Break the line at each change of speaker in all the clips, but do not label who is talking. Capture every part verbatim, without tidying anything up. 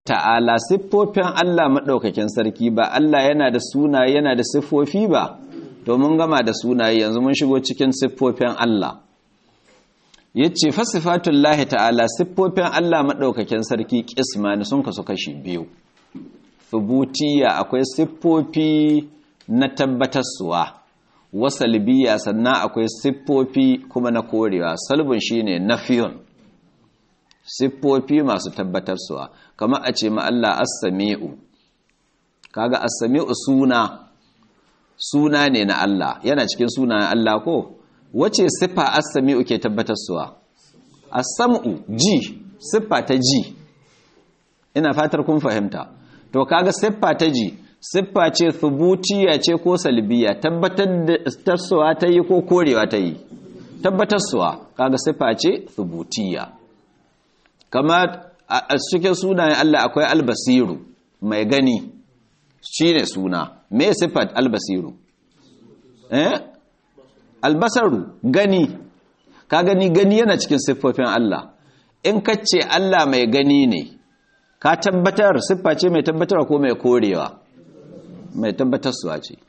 ta'ala siffofin Allah maɗaukakin sarki ba Allah yana da sunaye yana da siffofi ba to mun gama da sunaye yanzu mun shigo cikin siffofin Allah yace fa sifatullahi ta'ala siffofin Allah maɗaukakin sarki qismani sun kasu kashi biyu thubutiyya akwai siffofi na tabbatarsuwa wasalbiya sannan akwai siffofi kuma na korewa salbun shine nafiyun siffofi masu tabbatarsuwa kamar a ce ma Allah as-sami'u kaga as-sami'u suna suna ne na Allah yana cikin sunayen Allah ko wace siffa as-sami'u ke tabbatarsuwa as-sam'u ji siffa ta ji ina fatar kun fahimta to kaga siffa ta ji siffa ce thubutiyya ce ko salbiya tabbatar da tarsuwa ta yi ko korewa ta yi tabbatarsuwa kaga siffa ce thubutiyya kamar a cikin sunayen Allah akwai albasiru mai gani shine suna me siffat albasiru eh albasaru gani ka gani gani yana cikin siffofin Allah in kace Allah mai gani ne ka tabbatar siffa ce mai tabbatarwa ko mai korewa mai tabbatarsuwa ce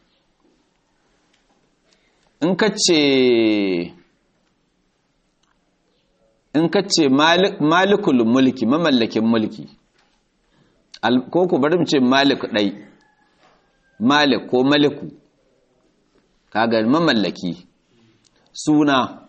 in kace in ka ce malikul mulki mamallakin mulki ko ku bari mu ce malik ɗai malik ko maliku kaga mamallaki suna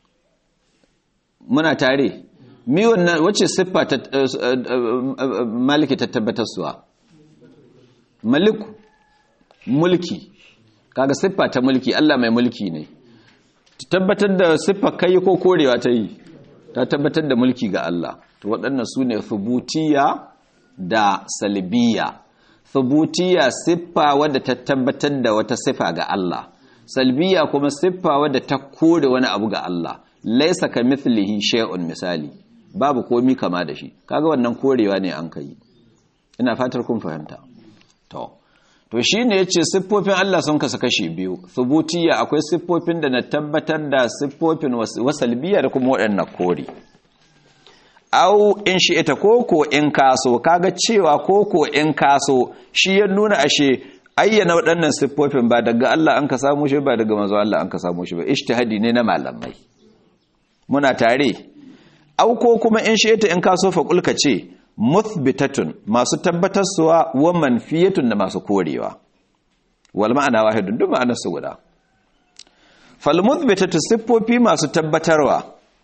muna tare mi wannan wace siffa ta maliki ta tabbatarsuwa maliku mulki kaga siffa ta mulki Allah mai mulki ne tabbatar da siffa kai ko korewa ta yi ta tabbatar da mulki ga Allah to waɗannan su ne thubutiyya da salbiyya thubutiyya siffa wadda ta tabbatar da wata siffa ga Allah salbiyya kuma siffa wadda ta kore wani abu ga Allah laysa kamithlihi shay'un misali babu komi kama da shi kaga wannan korewa ne an kai ina fatar kun fahimta to to shine yace siffofin Allah sun kasu kashi biyu thubutiyya akwai siffofin da na tabbatar da siffofin wasalbiyya da kuma waɗannan kore au in shi ita koko in kaso kaga cewa koko in kaso shi ya nuna ashe ayyana waɗannan siffofin ba daga Allah an ka samu shi ba daga manzo Allah an ka samu shi ba ijtihadi ne na malamai muna tare au ko kuma in shi ita in kaso fa kulka ce muthbitatun masu tabbatarsuwa wa manfiyatun da masu korewa wal ma'ana wahidun duk ma'anar su guda fal muthbitatu siffofi masu tabbatarwa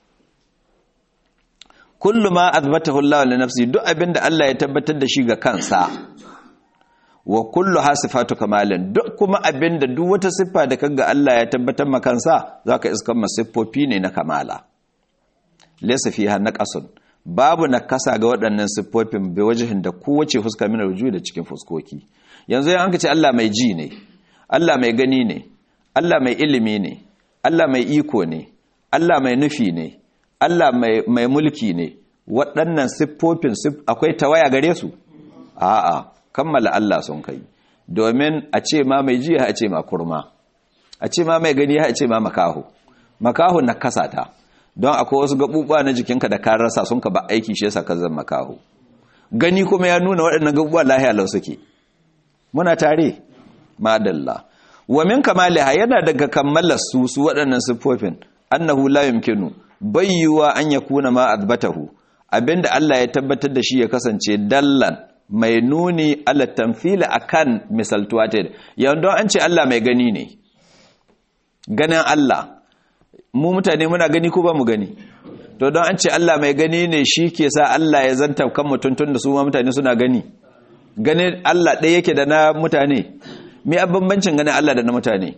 kullu ma athbatahu Allah li nafsi duk abinda Allah ya tabbatar da shi ga kansa wa kullu hasifatu kamalin duk kuma abinda duk wata siffa da kaga Allah ya tabbatar maka kansa zaka iskan masiffofi ne na kamala laysa fiha naqasun babu nakasa ga waɗannan siffofin bai wajihin da kowace fuska min ruju da cikin fuskoki yanzu yan anka ce Allah mai ji ne Allah mai gani ne Allah mai ilimi ne Allah mai iko ne Allah mai nufi ne Allah mai mai mulki ne waɗannan siffofin akwai tawaya gare su a'a kammala Allah sun kai domin a ce ma mai ji a ce ma kurma a ce ma mai gani a ce ma makaho makaho nakasa ta don akwai wasu gabubuwa na jikinka da ka rasa sun ka ba aiki shi yasa ka zama makaho gani kuma ya nuna waɗannan gabubuwa lahiya lau suke muna tare madalla wa min kamaliha yana daga kammalar su su waɗannan siffofin annahu la yumkinu bayyuwa an yakuna ma azbatahu abinda Allah ya tabbatar da shi ya kasance dallan mai nuni ala tamthila akan misaltuwa ta yanda an ce Allah mai gani ne ganin Allah mu mutane muna gani ko ba mu gani to don an ce Allah mai gani ne shi ke sa Allah ya zanta kan mutuntun da su ma mutane suna gani ganin Allah ɗaya yake da na mutane me bambancin ganin Allah da na mutane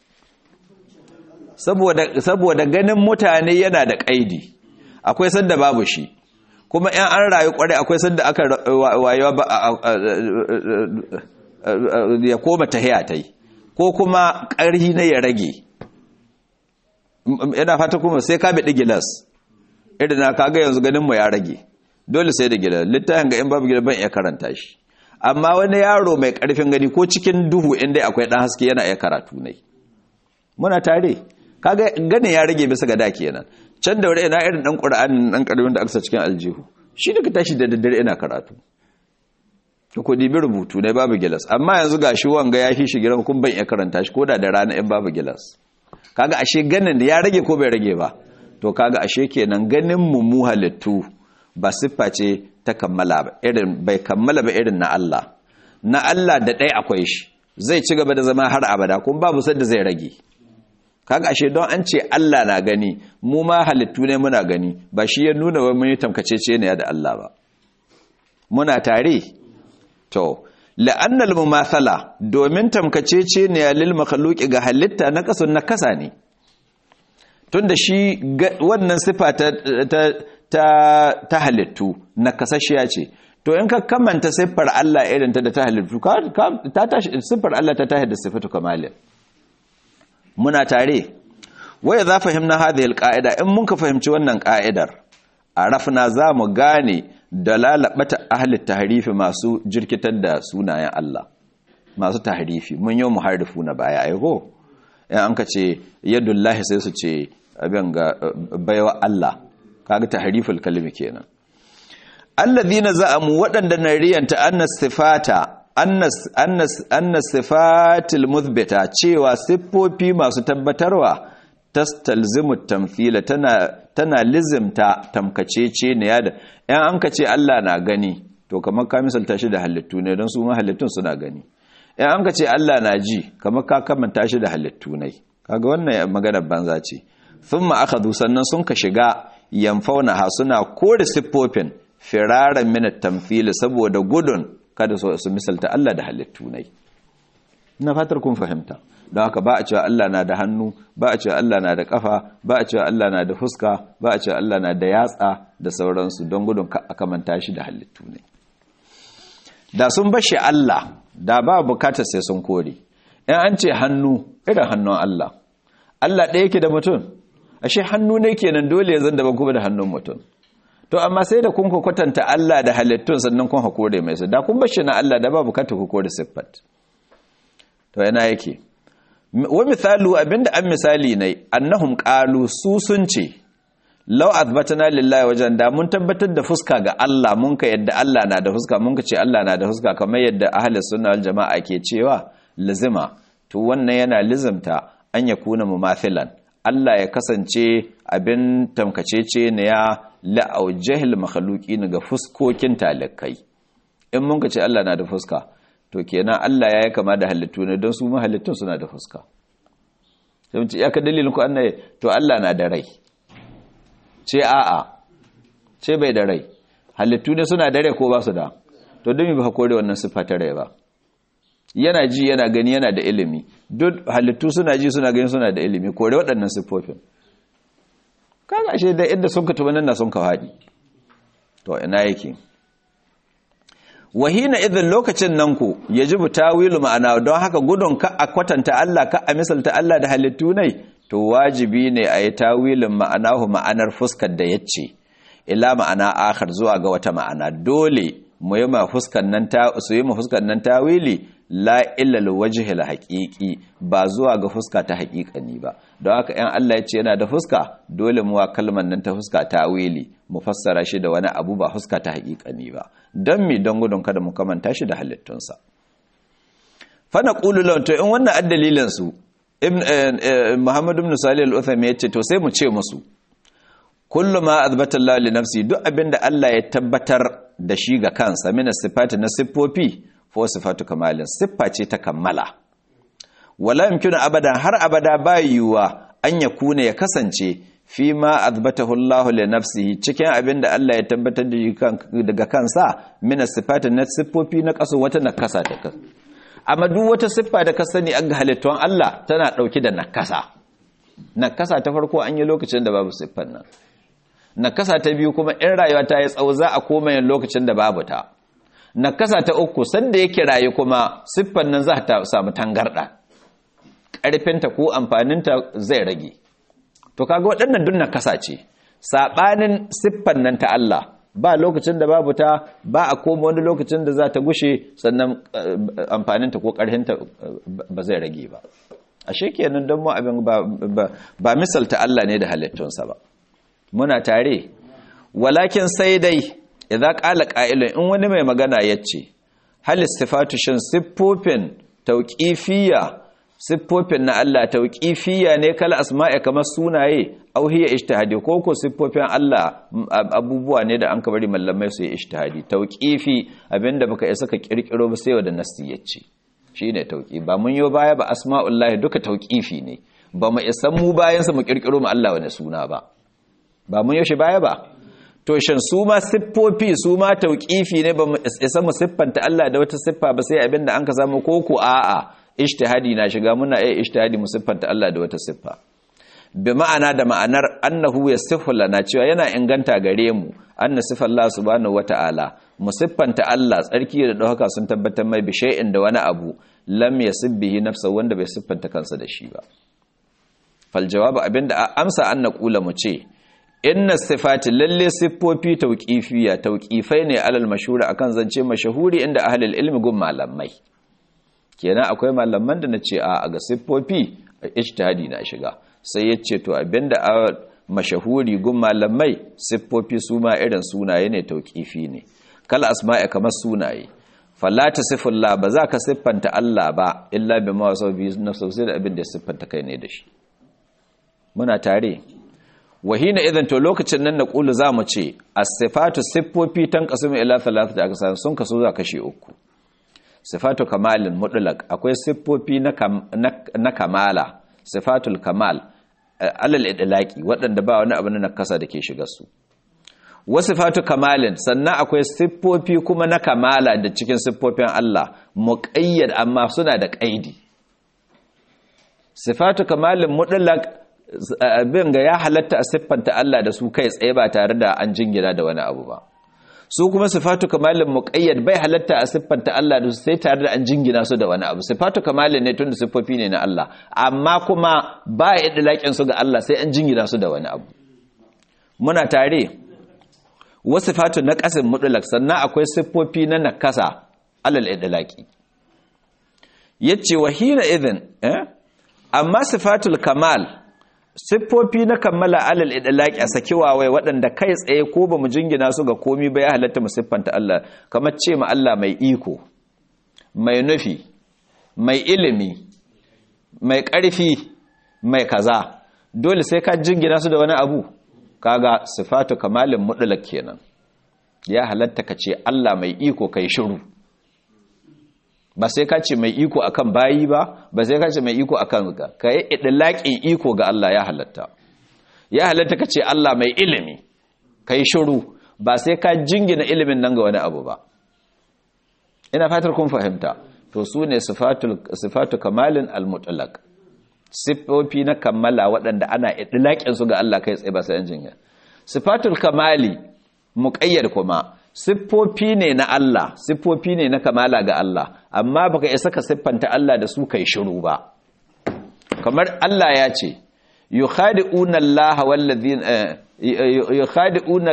saboda saboda ganin mutane yana da kaidi akwai sanda babu shi kuma in an rayu kware akwai sanda aka wayewa ba ya koma tahiya tai ko kuma ƙarhi ne ya rage ina fata kuma sai ka bi gilas irin na kaga yanzu ganin mu ya rage dole sai da gilas littafin ga in babu gilas ban iya karanta shi amma wani yaro mai karfin gani ko cikin duhu inda akwai dan haske yana iya karatu ne muna tare kaga ganin ya rage bisa ga da kenan can da ina irin dan Qur'ani dan karfin da aka cikin aljihu shi daga tashi da daddare ina karatu ku dibi rubutu ne babu gilas, amma yanzu gashi wanga ya fi shi giran kun ban iya karanta shi koda da rana in babu gilas. Kaga ashe ganin da ya rage ko bai rage ba, to kaga ashe kenan ganin mu mu halittu ba siffa ce ta kammala ba, irin bai kammala ba irin na Allah. Na Allah da ɗaya akwai shi, zai ci gaba da zama har abada kuma babu sadda zai rage. Kaga ashe don an ce Allah na gani, mu ma halittu ne muna gani, ba shi ya nuna wai mun yi tamkacece ne da Allah ba. Muna tare? To, la'annal mumathala domin tamkacece ne lil makhluqi ga halitta na kasun na kasa ne. Tunda shi wannan sifa ta ta ta halittu na kasashiya ce. To in ka kamanta siffar Allah irin ta da ta halittu, ta tashi siffar Allah ta tahi da sifatu kamalin. Muna tare. Wai za fahimna hadhihi alqaida, in mun ka fahimci wannan ka'idar, arafna za mu gane dalalabata ahli tahrifi masu jirkitar da sunayen Allah, masu tahrifi. Mun yi muharrifu na baya aiko, in an ka ce yadullahi sai su ce abin ga baiwa Allah, kaga tahriful kalimi kenan. Alladhina za'amu waɗanda na riyanta annas sifata annas annas annas sifatil muthbita cewa siffofi masu tabbatarwa tastalzimu tamthila tana tana lizimta tamkacece ne ya da ɗan an ka ce Allah na gani to kamar ka misalta shi da halittu ne don su ma halittun suna gani. ɗan an ka ce Allah na ji kamar ka kamanta shi da halittu ne. Kaga wannan magana banza ce. Thumma akhadhu sannan sun ka shiga yamfauna ha suna kore siffofin firaran min at-tamthil saboda gudun kada su misalta Allah da halittu ne. Ina fatar kun fahimta. Don haka ba a cewa Allah na da hannu, ba a cewa Allah na da kafa, ba a cewa Allah na da fuska, ba a cewa Allah na da yatsa da sauransu don gudun a kamanta shi da halittu ne. Da sun bashi Allah, da ba bukatar sai sun kore. In an ce hannu, irin hannun Allah. Allah ɗaya yake da mutum, ashe hannu ne kenan dole ya zan daban kuma da hannun mutum. To amma sai da kun kwatanta Allah da halittun sannan kun hakore mai su, da kun bashi na Allah da ba bukatar ku kore siffat. To yana yake. Wa misalu abinda an misali ne annahum qalu su sun ce law azbatna lillahi wajen da mun tabbatar da fuska ga Allah mun ka yadda Allah na da fuska mun ka ce Allah na da fuska kamar yadda ahlus sunna wal jamaa ke cewa lazima to wannan yana lizimta an yakuna mumathilan Allah ya kasance abin tamkacece ne ya la'aujahil makhluqin ga fuskokin talakai. In mun ka ce Allah na da fuska to kenan Allah ya yi kama da halittu ne don su mahalittun suna da fuska. Sai mun ce ya ka dalilin ku annaye to Allah na da rai. Ce a'a, ce bai da rai. Halittu ne suna da rai ko ba su da? To don mi ba kore wannan siffa ta rai ba. Yana ji yana gani yana da ilimi. Duk halittu suna ji suna gani suna da ilimi kore waɗannan siffofin. Kaga ashe da inda sun ka tuba nan na sun ka haɗi. To ina yake? Wahina idan lokacin nan ku yajibu tawilu ma'ana don haka gudun ka a kwatanta Allah ka a misalta Allah da halittu ne to wajibi ne a yi tawilin ma'anahu ma'anar fuskar da yace ila ma'ana akhar zuwa ga wata ma'ana dole mu yi ma fuskar nan ta su yi ma fuskar nan tawili la illa alwajhil haqiqi ba zuwa ga fuska ta haqiqani ba don haka in Allah yace yana da fuska dole mu wa kalmar nan ta fuska tawili mu fassara shi da wani abu ba fuska ta haqiqani ba don mi don gudun kada mu kamanta shi da halittunsa. Fana ƙulu to in wannan addalilin su Muhammad ibn Salih al-Uthaymi yace to sai mu ce musu kullu ma azbata Allah li nafsi duk abinda Allah ya tabbatar da shi ga kansa min sifati na siffofi fa sifatu kamalin siffa ce ta kammala wala yumkinu abada har abada bayuwa an yakuna ya kasance fi ma azbatahu Allah li nafsihi cikin abinda Allah ya tabbatar da daga kansa min sifati na siffofi na kaso wata nakasa ta kan amma duk wata siffa da ka sani an ga halittun Allah tana dauke da nakasa nakasa ta farko an yi lokacin da babu siffar nan nakasa ta biyu kuma in rayuwa ta yi tsawo za a koma yin lokacin da babu ta nakasa ta uku sanda yake rayu kuma siffar nan za ta samu tangarda ƙarfinta ko amfaninta zai rage to kaga waɗannan duk nakasa ce sabanin siffar nan ta Allah ba lokacin da babu ta ba a koma wani lokacin da za ta gushe sannan amfaninta ko ƙarfinta ba zai rage ba ashe kenan don mu abin ba ba misalta Allah ne da halittunsa ba muna tare walakin sai dai idza qala qa'ilun in wani mai magana yace hal istifatu shin siffofin tauqifiyya siffofin na Allah tauqifiyya ne kala asma'i kamar sunaye au hiya ijtihadi ko ko siffofin Allah abubuwa ne da an ka bari mallamai su yi ijtihadi tauqifi abinda baka isa ka kirkiro ba sai wanda nasti yace shine tauqi ba mun yo baya ba asma'ullahi duka tauqifi ne ba mu isa mu bayan sa mu kirkiro mu Allah wani suna ba ba mun yo shi baya ba to shin su ma siffofi su ma tauqifi ne ba mu isa mu siffanta Allah da wata siffa ba sai abinda an ka samu koko a'a ijtihadi na shiga muna eh ijtihadi mu siffanta Allah da wata siffa bi ma'ana da ma'anar annahu yasifu lana cewa yana inganta gare mu anna sifa Allah subhanahu wata'ala mu siffanta Allah tsarki da dauka sun tabbatar mai bi shay'in da wani abu lam yasibbihi nafsa wanda bai siffanta kansa da shi ba fal jawabu abinda amsa an naqula mu ce inna sifati lalle siffofi tauqifiyya tauqifai ne alal mashhura akan zance mashahuri inda ahlul ilmi gun malamai kenan akwai malaman da nace a ga siffofi ijtihadi na shiga sai yace to abinda mashahuri gun malamai siffofi su ma irin sunaye ne tauqifi ne kala asma'i kamar sunaye fala tasifullah ba za ka siffanta Allah ba illa bima wasabi nafsu sai da abinda ya siffanta kai ne da shi muna tare wahina idan to lokacin nan na kulu za mu ce as-sifatu siffofi tan qasmu ila thalathati aqsam sun kaso za kashi uku sifatu kamalin mutlaq akwai siffofi na na kamala sifatul kamal alal idlaqi waɗanda ba wani abu na kasa da ke shiga su wa sifatu kamalin sannan akwai siffofi kuma na kamala da cikin siffofin Allah muqayyad amma suna da qaidi sifatu kamalin mutlaq abin ga ya halatta a siffanta Allah da su kai tsaye ba tare da an jingina da wani abu ba su kuma sifatu kamalin muqayyad bai halatta a siffanta Allah da su sai tare da an jingina su da wani abu sifatu kamalin ne tunda siffofi ne na Allah amma kuma ba ya idlaƙin su ga Allah sai an jingina su da wani abu muna tare wa sifatu naqasin mutlaq sannan akwai siffofi na nakasa alal idlaqi yace wa hina idhin eh amma sifatul kamal siffofi na kammala alal idlaqi a saki wawai waɗanda kai tsaye ko ba mu jingina su ga komi ba ya halatta mu siffanta Allah kamar ce ma Allah mai iko mai nufi mai ilimi mai ƙarfi mai kaza dole sai ka jingina su da wani abu kaga sifatu kamalin mutlaq kenan ya halatta ka ce Allah mai iko kai shiru ba sai ka ce mai iko akan bayi ba ba sai ka ce mai iko akan ga kai idlaqin iko ga Allah ya halatta ya halatta ka ce Allah mai ilimi kai shiru ba sai ka jingina ilimin nan ga wani abu ba ina fatar kun fahimta to su ne sifatul sifatu kamalin almutlaq sifofi na kammala waɗanda ana idlaqin su ga Allah kai tsaye ba sai an jingina sifatul kamali muqayyad kuma siffofi ne na Allah siffofi ne na kamala ga Allah amma baka isa ka siffanta Allah da su kai shiru ba kamar Allah ya ce yukhadi'una Allah wallazina yukhadi'una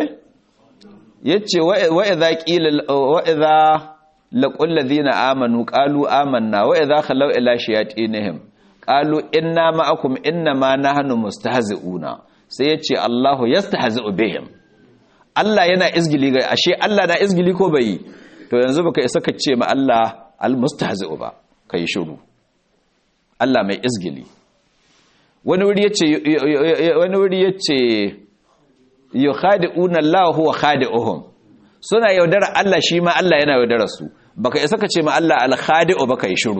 yace wa idza qila wa idza laqul ladina amanu qalu amanna wa idza khalaw ila shayatinihim qalu inna ma'akum innama nahnu mustahzi'una sai yace Allahu yastahzi'u bihim Allah yana izgili ga ashe Allah na izgili ko bai to yanzu baka isa ka ce ma Allah almustahzi'u ba kai shiru Allah mai izgili wani wuri yace wani wuri yace yukhadi'una Allah huwa khadi'uhum suna yaudara Allah shi ma Allah yana yaudara su baka isa ka ce ma Allah alkhadi'u ba kai shiru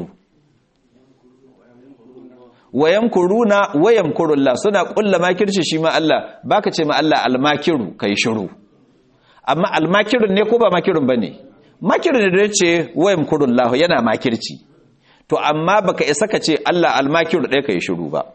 wayamkuruna wayamkurullah suna kulla makirci shi ma Allah baka ce ma Allah almakiru kai shiru amma almakirun ne ko ba makirun bane makirun ne da yace wayamkurullah yana makirci to amma baka isa ka ce Allah almakiru dai kai shiru ba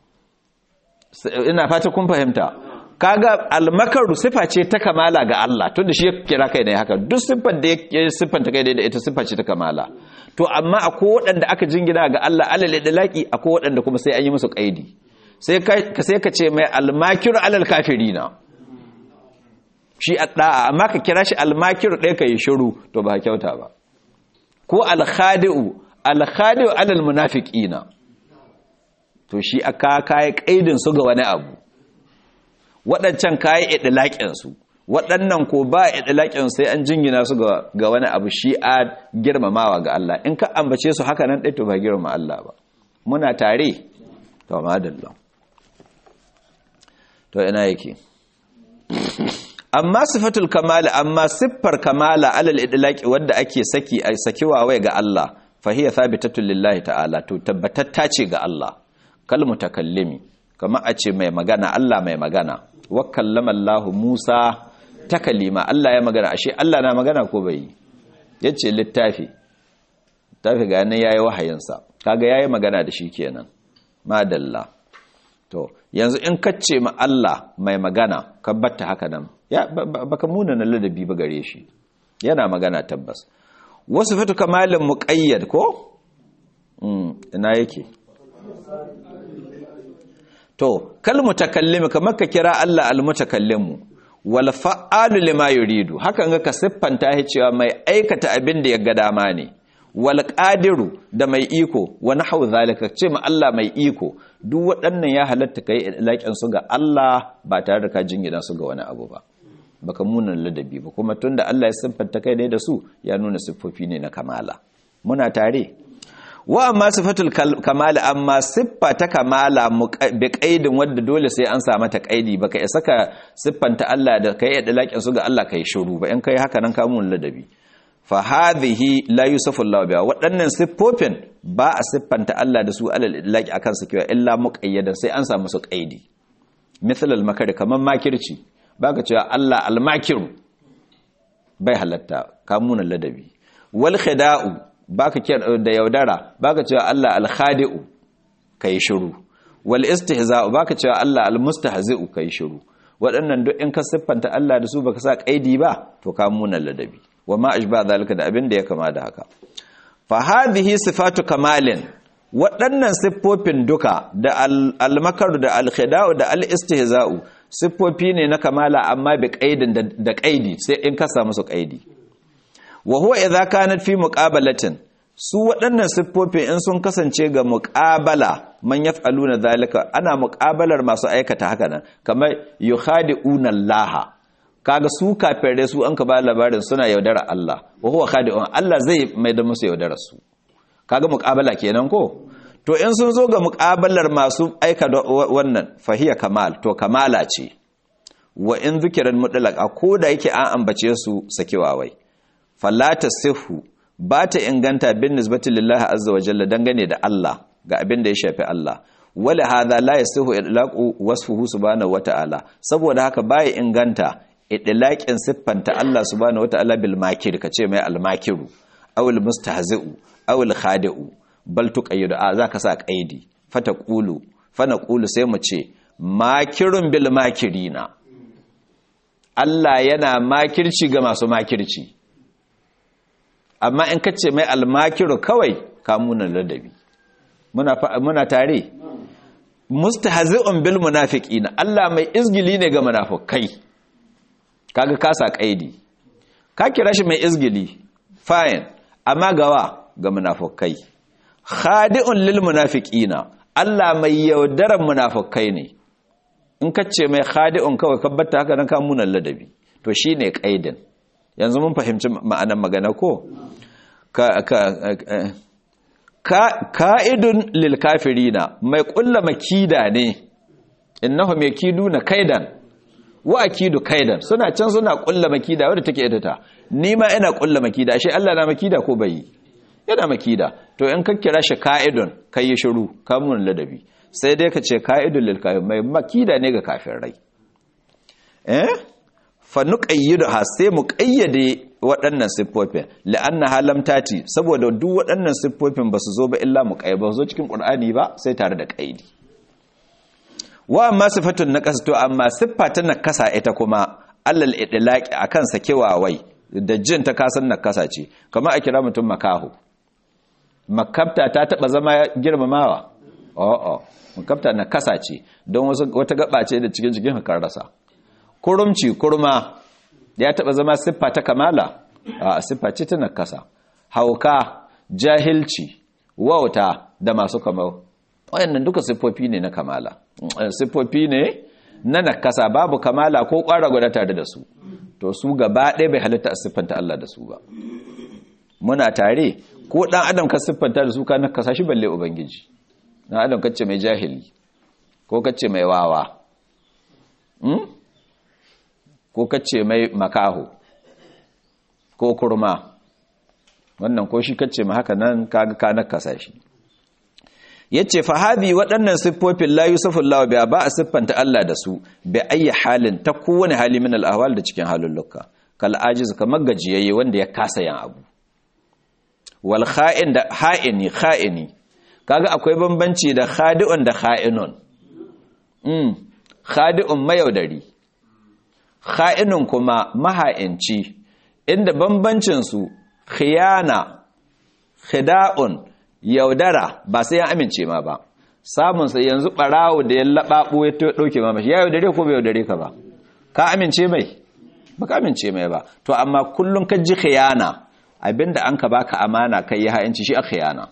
ina fata kun fahimta kaga almakaru sifa ce ta kamala ga Allah tunda shi ya kira kai ne haka duk sifar da ya siffanta kai da ita sifa ce ta kamala to amma akwai waɗanda aka jingina ga Allah alal idlaqi akwai waɗanda kuma sai an yi musu kaidi sai ka sai ka ce mai almakiru alal kafirina shi adda'a amma ka kira shi almakiru dai kai shiru to ba kyauta ba ko alkhadi'u alkhadi'u alal munafiqina to shi aka kai kaidin su ga wani abu waɗancan kayi idlaqin su waɗannan ko ba idlaqin sai an jingina su ga, ga wani abu shi a girmamawa ga Allah in ka ambace su haka nan dai to ba girmama Allah ba muna tare to madalla to ina yake amma sifatul kamala amma siffar kamala alal idlaqi wanda ake saki ai sakiwa wai ga Allah fa hiya thabitatun lillahi ta'ala to tabbatatta ce ga Allah kal mutakallimi kama a ce mai magana Allah mai magana wa kallama Allah Musa takalima Allah ya magana ashe Allah na magana ko bai yace littafi tafi ga nan yayi wahayinsa kaga yayi magana da shi kenan madalla to yanzu in kace ma Allah mai magana ka batta haka nan ya baka muna na ladabi ba gare shi yana magana tabbas wasu fatu kamalin muqayyad ko mm ina yake to kal mutakallimi kamar ka kira Allah al mutakallimu wal fa'alu lima yuridu hakan ga ka siffanta shi cewa mai aikata abin da ya ga dama ne wal qadiru da mai iko wa nahwu zalika ce ma Allah mai iko duk waɗannan ya halatta kai ilaƙin su ga Allah ba tare da ka jingina su ga wani abu ba baka munan ladabi ba kuma tunda Allah ya siffanta kai ne da su ya nuna siffofi ne na kamala muna tare wa amma sifatul kamala amma siffa ta kamala bi qaidin wanda dole sai an sa mata qaidi baka isa ka siffanta Allah da kai ilaƙin su ga Allah kai shiru ba in kai haka nan ka mun ladabi fa hadhihi la yusafu Allah biha waɗannan siffofin ba a siffanta Allah da su alal idlaqi akan su kiwa illa muqayyadan sai an samu su qaidi misal al makari kaman makirci baka cewa Allah al makiru bai halatta kamunan ladabi wal khida'u baka kira da yaudara baka cewa Allah al khadi'u kai shiru wal istihza'u baka cewa Allah al mustahzi'u kai shiru waɗannan duk in ka siffanta Allah da su baka sa qaidi ba to kamunan ladabi wa ma ashba zalika da abin da ya kama da haka fa hadhihi sifatu kamalin waɗannan siffofin duka da al-makaru da al-khida'u da al-istihza'u siffofi ne na kamala amma bi qaidin da qaidi sai in ka samu su qaidi wa huwa idza kanat fi muqabalatin su waɗannan siffofin in sun kasance ga muqabala man yaf'aluna zalika ana muqabalar masu aikata haka nan kamar yukhadi'una Allah kaga su kafirai su an ka ba labarin suna yaudara Allah wa huwa khadi'un Allah zai mai da musu yaudarar su kaga muqabala kenan ko to in sun zo ga muqabalar masu aika wannan fahiya kamal to kamala ce wa in zikiran mutlaqa ko da yake an ambace su sakewa wai fallata sihu ba ta inganta bin nisbati lillahi azza wa jalla dangane da Allah ga abin da ya shafi Allah wala hadha la yasihu idlaqu wasfuhu subhanahu wata'ala saboda haka bai inganta idlaqin siffanta Allah subhanahu wata'ala bil makir kace mai al makiru aw al mustahzi'u aw al khadi'u bal tuqayyidu a zaka sa qaidi fataqulu fanaqulu sai mu ce makirun bil makirina Allah yana makirci ga masu makirci amma in kace mai al makiru kawai kamunan ladabi muna muna tare mustahzi'un bil munafiqina Allah mai izgili ne ga munafikai kaga kasa kaidi ka kira shi mai izgili fine amma gawa ga munafikai khadi'un lil munafiqina Allah mai yaudaran munafikai ne in kace mai khadi'un kawai kabbata haka nan kamunan ladabi to shine kaidin yanzu mun fahimci ma'anar magana ko ka ka ka ka'idun lil kafirina mai kulla makida ne innahum yakiduna kaidan wa akidu kaidan suna can suna kulla makida wanda take ita ni ma ina kulla makida ashe Allah na makida ko bai yana makida to in ka kira shi ka'idun kai yi shiru kamun ladabi sai dai ka ce ka'idun lil kafir mai makida ne ga kafirai eh fa nuqayyidu ha sai mu qayyade waɗannan siffofin la'anna halam tati saboda duk waɗannan siffofin basu zo ba illa mu qayyaba zo cikin qur'ani ba sai tare da qaidi wa amma sifatun naqas to amma siffa ta nakasa ita kuma allal idlaqi akan sakewa wai da jin ta kasan nakasa ce kamar a kira mutum makahu makabta ta taba zama girmamawa o'o makabta nakasa ce don wasu wata gaba ce da cikin cikin hakar rasa kurumci kurma ya taba zama siffa ta kamala a siffa ce ta nakasa hauka jahilci wauta da masu kamar wayannan duka siffofi ne na kamala siffofi ne na nakasa babu kamala ko ƙwara guda tare da su to su gaba ɗaya bai halitta a siffanta Allah da su ba muna tare ko ɗan adam ka siffanta da su ka nakasa shi balle ubangiji ɗan adam kace mai jahili ko kace mai wawa hmm? ko kace mai makaho ko kurma wannan ko shi kace ma haka nan kaga ka nakasa shi yace fa hadi waɗannan siffofin la yusufullahu biya ba a siffanta Allah da su bi ayi halin ta kowane hali min al-ahwal da cikin halulluka kal ajiz kamar gajiyayye wanda ya kasa yan abu wal kha'in da ha'ini kha'ini kaga akwai bambanci da khadi'un da kha'inun mm khadi'un mayaudari kha'inun kuma maha'inci inda bambancin su khiyana khida'un yaudara ba sai ya amince ma ba samun sai yanzu barawo da ya lababo ya dauke ma mashi ya yaudare ko bai yaudare ka ba ka amince mai ba ka amince mai ba to amma kullun ka ji khiyana abinda an ka baka amana kai ya ha'inci shi a khiyana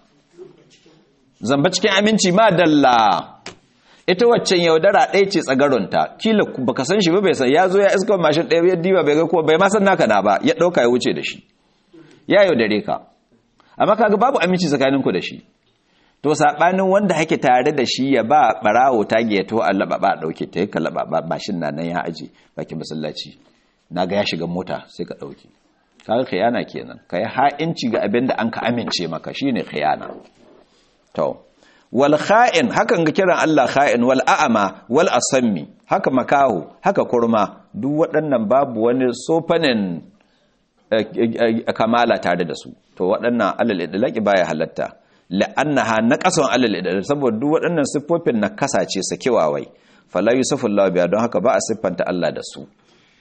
zamba cikin aminci ma dalla ita waccan yaudara ɗaya ce tsagarunta kila baka san shi ba bai san ya zo ya iska mashin ɗaya ya diba bai ga ko bai ma san naka na ba ya dauka ya wuce da shi ya yaudare ka amma kaga babu aminci tsakaninku da shi to sabanin wanda hake tare da shi ya ba barawo tage ya to Allah ba dauke ta yaka laba bashin nan ya aje baki masallaci naga ya shiga mota sai ka dauke kaga khiyana kenan kai ha'inci ga abinda an ka amince maka shine khiyana to wal kha'in hakan ga kiran Allah kha'in wal a'ama wal asammi haka makahu haka kurma duk waɗannan babu wani sofanin kamala tare da su to waɗannan alal idlaqi baya halatta la'annaha naqasun alal idlaqi saboda duk waɗannan siffofin na kasace sakewawai fala yusufullahu biya don haka ba a siffanta Allah da su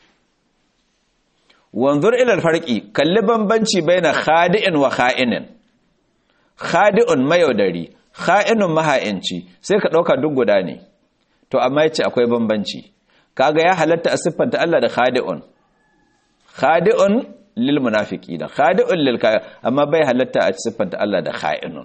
wanzur ila alfarqi kalli bambanci baina khadi'in wa kha'inin khadi'un mayaudari kha'inun maha'inci sai ka dauka duk guda ne to amma yace akwai bambanci kaga ya halatta a siffanta Allah da khadi'un khadi'un lil munafiqina khadi'un lil kafir amma bai halatta a siffanta Allah da kha'inun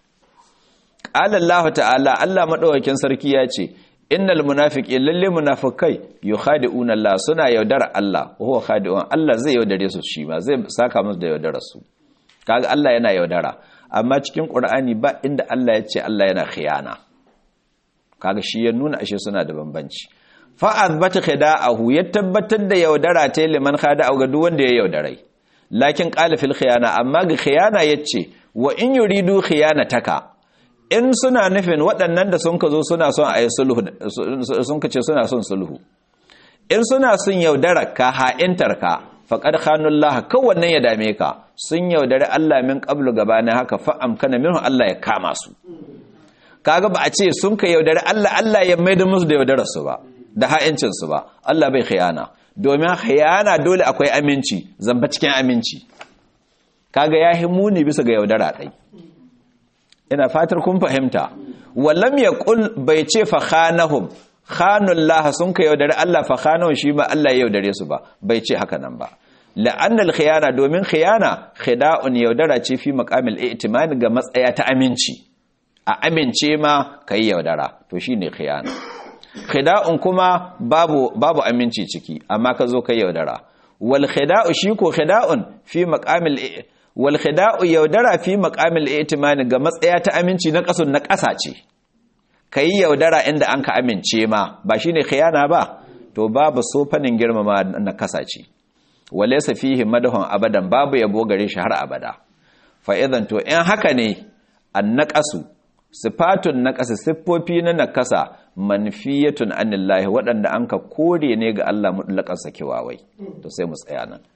qala Allah ta'ala Allah madaukakin sarki ya ce innal munafiqin lalle munafikai yukhadi'una Allah suna yaudara Allah huwa khadi'un Allah zai yaudare su shi ma zai saka musu da yaudarar su kaga Allah yana yaudara amma cikin Qur'ani ba inda Allah ya ce Allah yana khiyana kaga shi ya nuna ashe suna da bambanci fa azbata khida'ahu ya tabbatar da yaudara ta liman khada'u ga duk wanda ya yaudarai lakin qala fil khiyana amma ga khiyana yace wa in yuridu khiyanataka in suna nufin waɗannan da sun ka zo suna son a yi sulhu sun ka ce suna son sulhu in suna son yaudarar ka ha'intar ka faƙar khanullaha kowannen ya dame ka sun yaudari Allah min ƙablu gabanin haka fa'am kana minhu Allah ya kama su kaga ba a ce sun ka yaudari Allah Allah ya maida musu da yaudarar su ba da ha'incin su ba Allah bai khiyana domin khiyana dole akwai aminci zamba cikin aminci kaga ya himuni bisa ga yaudara dai ina fatar kun fahimta wallam yaqul bai ce fa khanahum khanullaha sun ka yaudare Allah fa khanahum shi ba Allah ya yaudare su ba bai ce haka nan ba la'anna al-khiyana domin khiyana khida'un yaudara ce fi maqamil i'timan ga matsaya ta aminci a amince ma kai yaudara to shine khiyana khida'un kuma babu babu aminci ciki amma ka zo kai yaudara wal khida'u shi ko khida'un fi maqamil wal khida'u yaudara fi maqamil i'timani ga matsaya ta aminci na kasun na kasa ce kai yaudara inda an ka amince ma ba shine khiyana ba to babu sofanin girmama na kasa ce walaysa fihi madahun abadan babu yabo gare shi har abada fa idan to in haka ne annaqasu sifatun naqasi siffofi na nakasa manfiyatun anillahi wadanda an ka kore ne ga Allah mutlaqan sakewawai to sai mu tsaya nan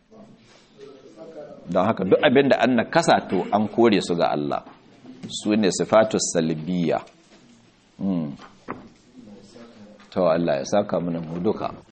don haka duk abin da an nakasa to an kore su ga Allah su ne sifatus salbiya to Allah ya saka mana mu duka